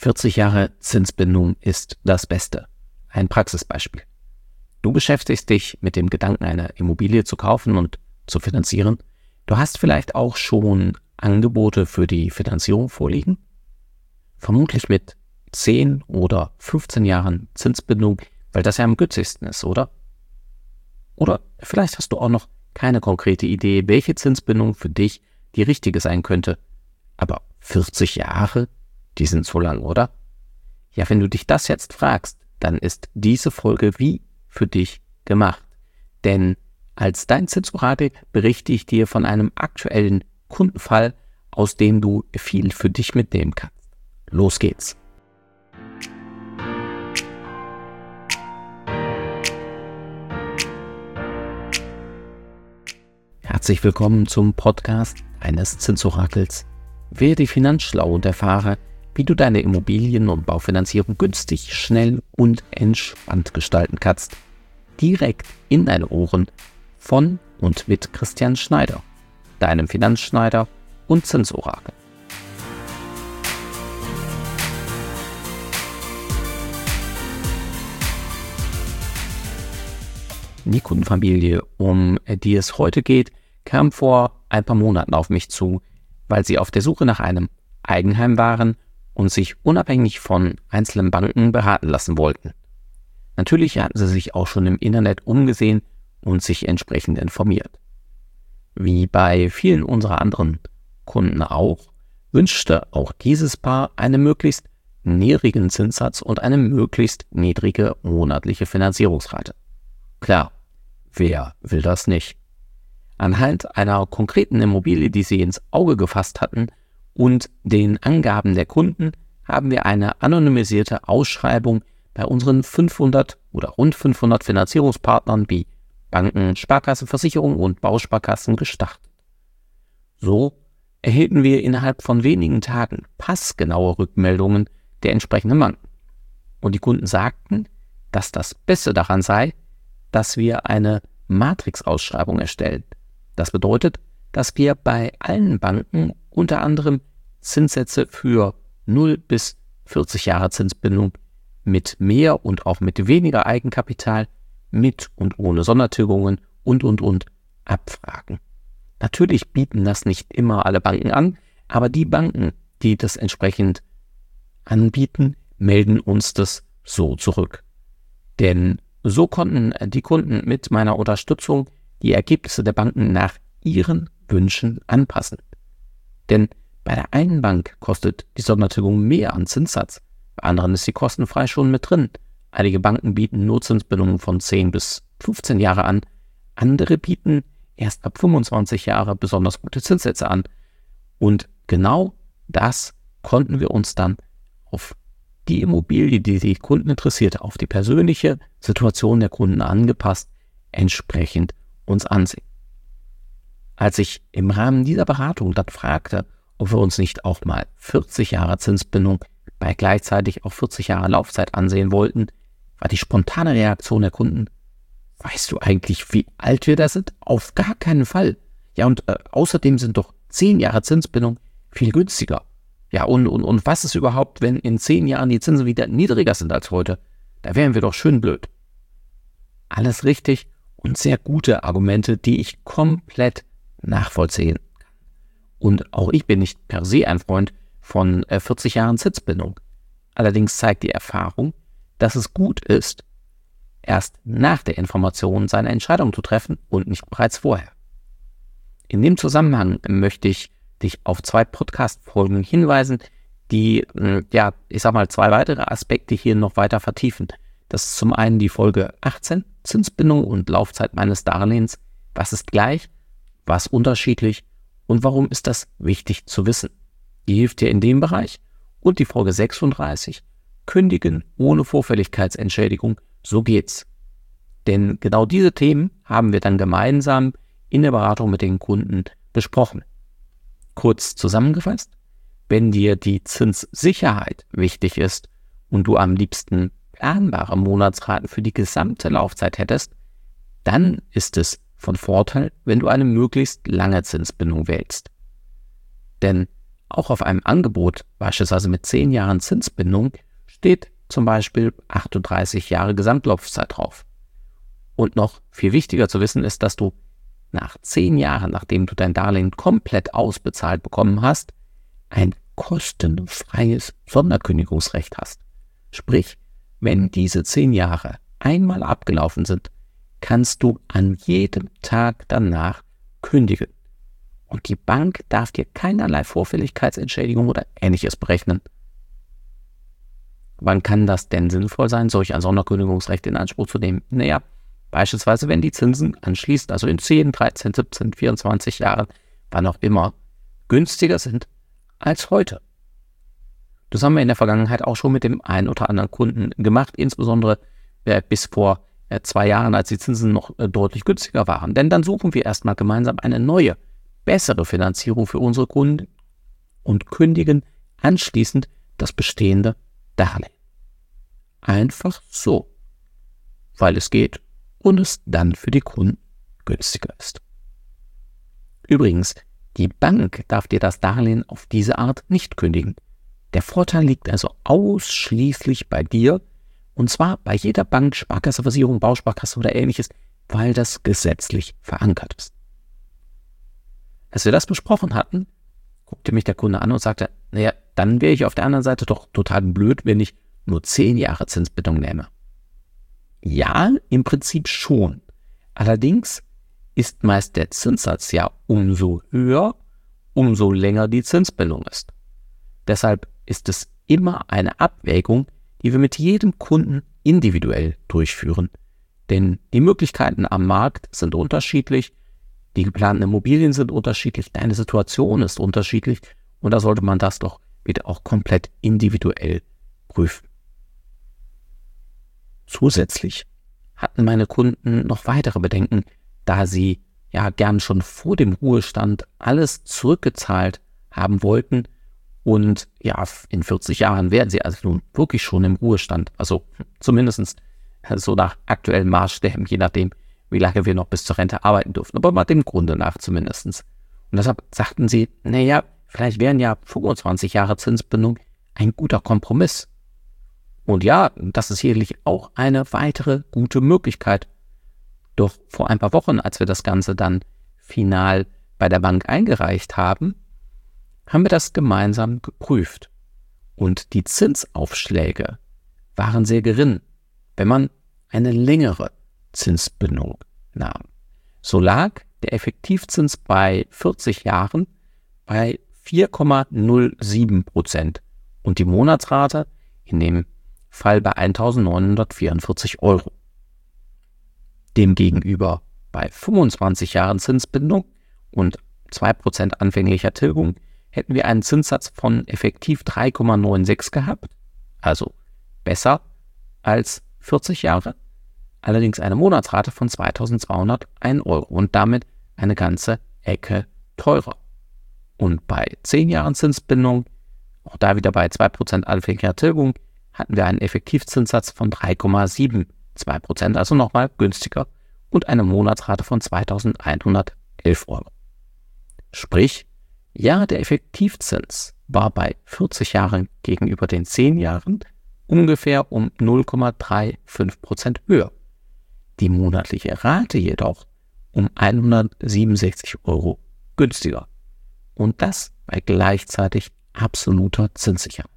40 Jahre Zinsbindung ist das Beste. Ein Praxisbeispiel. Du beschäftigst dich mit dem Gedanken, eine Immobilie zu kaufen und zu finanzieren. Du hast vielleicht auch schon Angebote für die Finanzierung vorliegen. Vermutlich mit 10 oder 15 Jahren Zinsbindung, weil das ja am günstigsten ist, oder? Oder vielleicht hast du auch noch keine konkrete Idee, welche Zinsbindung für dich die richtige sein könnte. Aber 40 Jahre, die sind so lang, oder? Ja, wenn du dich das jetzt fragst, dann ist diese Folge wie für dich gemacht. Denn als dein Zinsorakel berichte ich dir von einem aktuellen Kundenfall, aus dem du viel für dich mitnehmen kannst. Los geht's! Herzlich willkommen zum Podcast eines Zinsorakels. Werde finanzschlau und erfahre, wie du deine Immobilien- und Baufinanzierung günstig, schnell und entspannt gestalten kannst. Direkt in deine Ohren von und mit Christian Schneider, deinem Finanzschneider und Zinsorakel. Die Kundenfamilie, um die es heute geht, kam vor ein paar Monaten auf mich zu, weil sie auf der Suche nach einem Eigenheim waren und sich unabhängig von einzelnen Banken beraten lassen wollten. Natürlich hatten sie sich auch schon im Internet umgesehen und sich entsprechend informiert. Wie bei vielen unserer anderen Kunden auch, wünschte auch dieses Paar einen möglichst niedrigen Zinssatz und eine möglichst niedrige monatliche Finanzierungsrate. Klar, wer will das nicht? Anhand einer konkreten Immobilie, die sie ins Auge gefasst hatten, und den Angaben der Kunden haben wir eine anonymisierte Ausschreibung bei unseren 500 oder rund 500 Finanzierungspartnern wie Banken, Sparkassen, Versicherungen und Bausparkassen gestartet. So erhielten wir innerhalb von wenigen Tagen passgenaue Rückmeldungen der entsprechenden Banken. Und die Kunden sagten, dass das Beste daran sei, dass wir eine Matrix-Ausschreibung erstellen. Das bedeutet, dass wir bei allen Banken unter anderem Zinssätze für 0 bis 40 Jahre Zinsbindung mit mehr und auch mit weniger Eigenkapital, mit und ohne Sondertilgungen und abfragen. Natürlich bieten das nicht immer alle Banken an, aber die Banken, die das entsprechend anbieten, melden uns das so zurück. Denn so konnten die Kunden mit meiner Unterstützung die Ergebnisse der Banken nach ihren Wünschen anpassen. Denn bei der einen Bank kostet die Sondertilgung mehr an Zinssatz, bei anderen ist sie kostenfrei schon mit drin. Einige Banken bieten nur Zinsbindungen von 10 bis 15 Jahre an, andere bieten erst ab 25 Jahre besonders gute Zinssätze an. Und genau das konnten wir uns dann auf die Immobilie, die die Kunden interessierte, auf die persönliche Situation der Kunden angepasst, entsprechend uns ansehen. Als ich im Rahmen dieser Beratung dann fragte, ob wir uns nicht auch mal 40 Jahre Zinsbindung bei gleichzeitig auch 40 Jahre Laufzeit ansehen wollten, war die spontane Reaktion der Kunden: Weißt du eigentlich, wie alt wir da sind? Auf gar keinen Fall. Ja, und außerdem sind doch 10 Jahre Zinsbindung viel günstiger. Ja, und was ist überhaupt, wenn in 10 Jahren die Zinsen wieder niedriger sind als heute? Da wären wir doch schön blöd. Alles richtig und sehr gute Argumente, die ich komplett nachvollziehen kann. Und auch ich bin nicht per se ein Freund von 40 Jahren Zinsbindung. Allerdings zeigt die Erfahrung, dass es gut ist, erst nach der Information seine Entscheidung zu treffen und nicht bereits vorher. In dem Zusammenhang möchte ich dich auf 2 Podcast-Folgen hinweisen, die, 2 weitere Aspekte hier noch weiter vertiefen. Das ist zum einen die Folge 18, Zinsbindung und Laufzeit meines Darlehens. Was ist gleich, was unterschiedlich und warum ist das wichtig zu wissen? Die hilft dir in dem Bereich. Und die Folge 36, Kündigen ohne Vorfälligkeitsentschädigung, so geht's. Denn genau diese Themen haben wir dann gemeinsam in der Beratung mit den Kunden besprochen. Kurz zusammengefasst: Wenn dir die Zinssicherheit wichtig ist und du am liebsten planbare Monatsraten für die gesamte Laufzeit hättest, dann ist es von Vorteil, wenn du eine möglichst lange Zinsbindung wählst. Denn Auch auf einem Angebot, beispielsweise mit 10 Jahren Zinsbindung, steht zum Beispiel 38 Jahre Gesamtlaufzeit drauf. Und noch viel wichtiger zu wissen ist, dass du nach 10 Jahren, nachdem du dein Darlehen komplett ausbezahlt bekommen hast, ein kostenfreies Sonderkündigungsrecht hast. Sprich, wenn diese 10 Jahre einmal abgelaufen sind, kannst du an jedem Tag danach kündigen. Und die Bank darf dir keinerlei Vorfälligkeitsentschädigung oder Ähnliches berechnen. Wann kann das denn sinnvoll sein, solch ein Sonderkündigungsrecht in Anspruch zu nehmen? Naja, beispielsweise wenn die Zinsen anschließend, also in 10, 13, 17, 24 Jahren, wann auch immer, günstiger sind als heute. Das haben wir in der Vergangenheit auch schon mit dem einen oder anderen Kunden gemacht, insbesondere bis vor 2 Jahren, als die Zinsen noch deutlich günstiger waren. Denn dann suchen wir erstmal gemeinsam eine neue, bessere Finanzierung für unsere Kunden und kündigen anschließend das bestehende Darlehen. Einfach so, weil es geht und es dann für die Kunden günstiger ist. Übrigens, die Bank darf dir das Darlehen auf diese Art nicht kündigen. Der Vorteil liegt also ausschließlich bei dir, und zwar bei jeder Bank, Sparkasse, Versicherung, Bausparkasse oder Ähnliches, weil das gesetzlich verankert ist. Als wir das besprochen hatten, guckte mich der Kunde an und sagte, naja, dann wäre ich auf der anderen Seite doch total blöd, wenn ich nur 10 Jahre Zinsbindung nehme. Ja, im Prinzip schon. Allerdings ist meist der Zinssatz ja umso höher, umso länger die Zinsbindung ist. Deshalb ist es immer eine Abwägung, die wir mit jedem Kunden individuell durchführen. Denn die Möglichkeiten am Markt sind unterschiedlich, die geplanten Immobilien sind unterschiedlich, deine Situation ist unterschiedlich und da sollte man das doch bitte auch komplett individuell prüfen. Zusätzlich hatten meine Kunden noch weitere Bedenken, da sie ja gern schon vor dem Ruhestand alles zurückgezahlt haben wollten und ja, in 40 Jahren wären sie also nun wirklich schon im Ruhestand, also zumindest so nach aktuellen Maßstäben, je nachdem, wie lange wir noch bis zur Rente arbeiten dürfen, aber mal dem Grunde nach zumindest. Und deshalb sagten sie, naja, vielleicht wären ja 25 Jahre Zinsbindung ein guter Kompromiss. Und ja, das ist sicherlich auch eine weitere gute Möglichkeit. Doch vor ein paar Wochen, als wir das Ganze dann final bei der Bank eingereicht haben, haben wir das gemeinsam geprüft. Und die Zinsaufschläge waren sehr gering, wenn man eine längere Zinsbindung nahm. So lag der Effektivzins bei 40 Jahren bei 4,07% und die Monatsrate in dem Fall bei 1.944 €. Demgegenüber bei 25 Jahren Zinsbindung und 2% anfänglicher Tilgung hätten wir einen Zinssatz von effektiv 3,96 gehabt, also besser als 40 Jahre, allerdings eine Monatsrate von 2.201 € und damit eine ganze Ecke teurer. Und bei 10 Jahren Zinsbindung, auch da wieder bei 2% anfänglicher Tilgung, hatten wir einen Effektivzinssatz von 3,72%, also nochmal günstiger und eine Monatsrate von 2.111 €. Sprich, ja, der Effektivzins war bei 40 Jahren gegenüber den 10 Jahren ungefähr um 0,35% höher. Die monatliche Rate jedoch um 167 € günstiger. Und das bei gleichzeitig absoluter Zinssicherheit.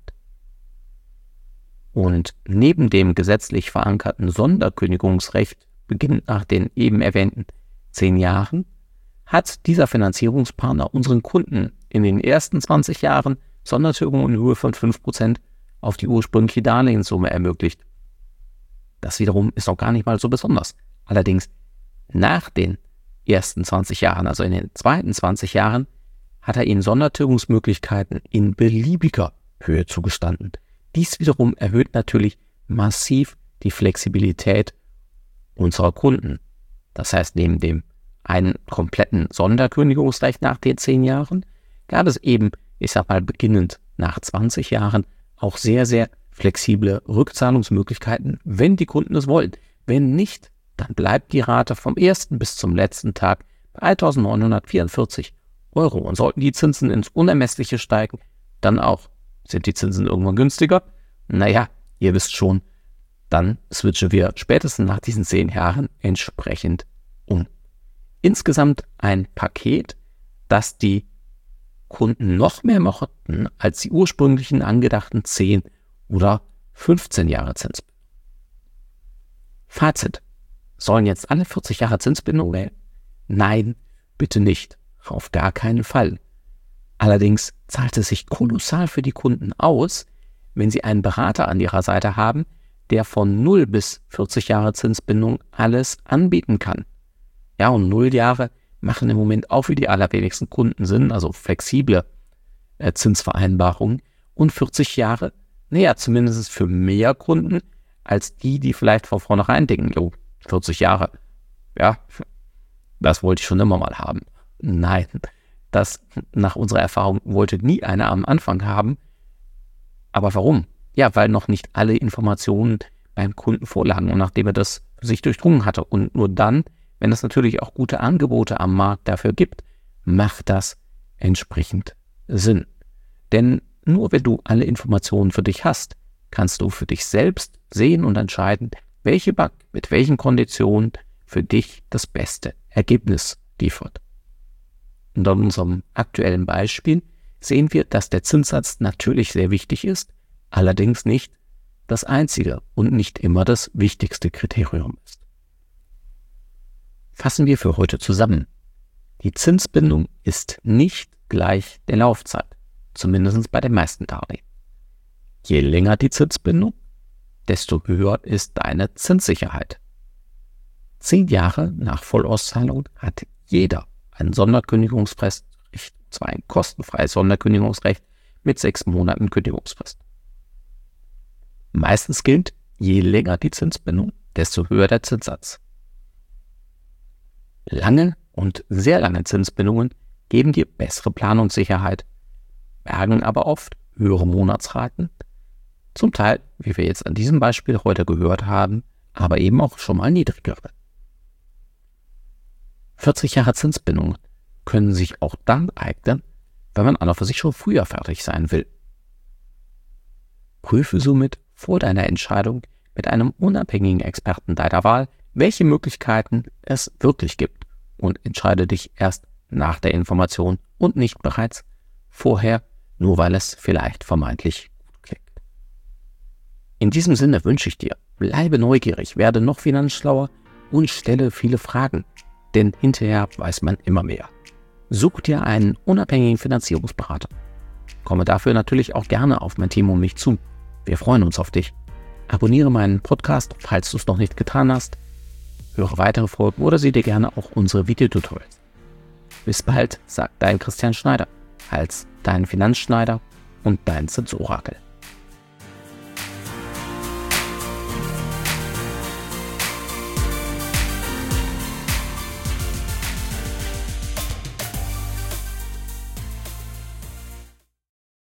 Und neben dem gesetzlich verankerten Sonderkündigungsrecht beginnend nach den eben erwähnten 10 Jahren hat dieser Finanzierungspartner unseren Kunden in den ersten 20 Jahren Sondertilgung in Höhe von 5% auf die ursprüngliche Darlehenssumme ermöglicht. Das wiederum ist noch gar nicht mal so besonders. Allerdings nach den ersten 20 Jahren, also in den zweiten 20 Jahren, hat er ihnen Sondertilgungsmöglichkeiten in beliebiger Höhe zugestanden. Dies wiederum erhöht natürlich massiv die Flexibilität unserer Kunden. Das heißt, neben dem einen kompletten Sonderkündigungsrecht nach den 10 Jahren, gab es eben, ich sag mal, beginnend nach 20 Jahren auch sehr, sehr flexible Rückzahlungsmöglichkeiten, wenn die Kunden es wollen. Wenn nicht, dann bleibt die Rate vom ersten bis zum letzten Tag bei 1.944 Euro. Und sollten die Zinsen ins Unermessliche steigen, dann auch. Sind die Zinsen irgendwann günstiger? Naja, ihr wisst schon, dann switchen wir spätestens nach diesen 10 Jahren entsprechend um. Insgesamt ein Paket, das die Kunden noch mehr mochten als die ursprünglichen angedachten 10 oder 15 Jahre Zinsbindung. Fazit. Sollen jetzt alle 40 Jahre Zinsbindung wählen? Nein, bitte nicht. Auf gar keinen Fall. Allerdings zahlt es sich kolossal für die Kunden aus, wenn sie einen Berater an ihrer Seite haben, der von 0 bis 40 Jahre Zinsbindung alles anbieten kann. Ja, und 0 Jahre machen im Moment auch für die allerwenigsten Kunden Sinn, also flexible Zinsvereinbarungen. Und 40 Jahre, naja, zumindest für mehr Kunden als die vielleicht von vornherein denken, 40 Jahre, ja, das wollte ich schon immer mal haben. Nein, das nach unserer Erfahrung wollte nie einer am Anfang haben. Aber warum? Ja, weil noch nicht alle Informationen beim Kunden vorlagen und nachdem er das für sich durchdrungen hatte. Und nur dann, wenn es natürlich auch gute Angebote am Markt dafür gibt, macht das entsprechend Sinn. Denn nur wenn du alle Informationen für dich hast, kannst du für dich selbst sehen und entscheiden, welche Bank mit welchen Konditionen für dich das beste Ergebnis liefert. Und an unserem aktuellen Beispiel sehen wir, dass der Zinssatz natürlich sehr wichtig ist, allerdings nicht das einzige und nicht immer das wichtigste Kriterium ist. Fassen wir für heute zusammen. Die Zinsbindung ist nicht gleich der Laufzeit, zumindest bei den meisten Darlehen. Je länger die Zinsbindung, desto höher ist deine Zinssicherheit. 10 Jahre nach Vollauszahlung hat jeder ein Sonderkündigungsrecht, zwar ein kostenfreies Sonderkündigungsrecht mit 6 Monaten Kündigungsfrist. Meistens gilt, je länger die Zinsbindung, desto höher der Zinssatz. Lange und sehr lange Zinsbindungen geben dir bessere Planungssicherheit, bergen aber oft höhere Monatsraten, zum Teil, wie wir jetzt an diesem Beispiel heute gehört haben, aber eben auch schon mal niedrigere. 40 Jahre Zinsbindung können sich auch dann eignen, wenn man an und für sich schon früher fertig sein will. Prüfe somit vor deiner Entscheidung mit einem unabhängigen Experten deiner Wahl, welche Möglichkeiten es wirklich gibt und entscheide dich erst nach der Information und nicht bereits vorher, nur weil es vielleicht vermeintlich gut klingt. In diesem Sinne wünsche ich dir, bleibe neugierig, werde noch finanzschlauer und stelle viele Fragen, denn hinterher weiß man immer mehr. Such dir einen unabhängigen Finanzierungsberater. Komme dafür natürlich auch gerne auf mein Team und mich zu. Wir freuen uns auf dich. Abonniere meinen Podcast, falls du es noch nicht getan hast. Höre weitere Folgen oder sieh dir gerne auch unsere Videotutorials. Bis bald, sagt dein Christian Schneider, als dein Finanzschneider und dein Zinsorakel.